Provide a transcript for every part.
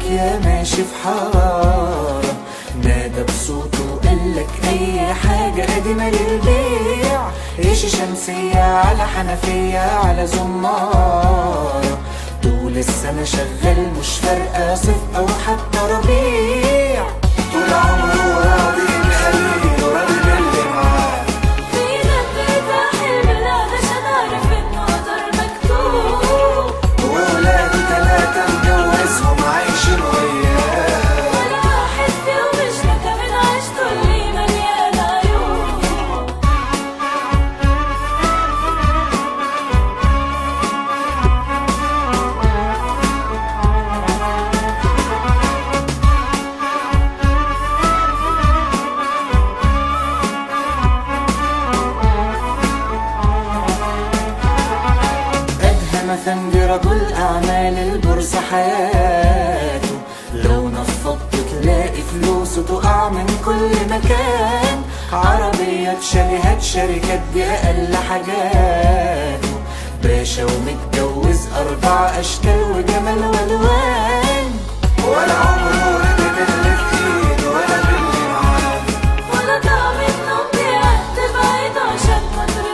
جنبك يا ماشي في حارة، نادى بصوته وقالك اي حاجة قديمة للبيع، ريش شمسية على حنفية على زمارة، طول السنة شغال مش فارقة صيف او حتى ربيع، طول عمره راضي بقليل وراضي باللي معاه. في دبة حلم الأرض عشان أعرف إنه قدر مكتوب، وولاده 3 مجوزهم عايشين وياه، ولا واحد فيهم مش نكا من عيشته اللي مليانة عيوب. مثلا رجل أعمال البورصة حياته، لو نفضت تلاقي فلوسه تقع من كل مكان، عربيات شاليهات شركات دي أقل حاجاته، باشا ومتجوز 4 أشكال وجمال والوان، ولا عمره ندم اللي في إيده ولا باللي معاه، ولا طعم النوم بيعد بعيد عشان كتر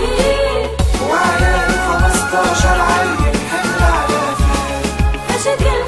التفكير، وعياله 15 عيل حمل على فيه. مشاكل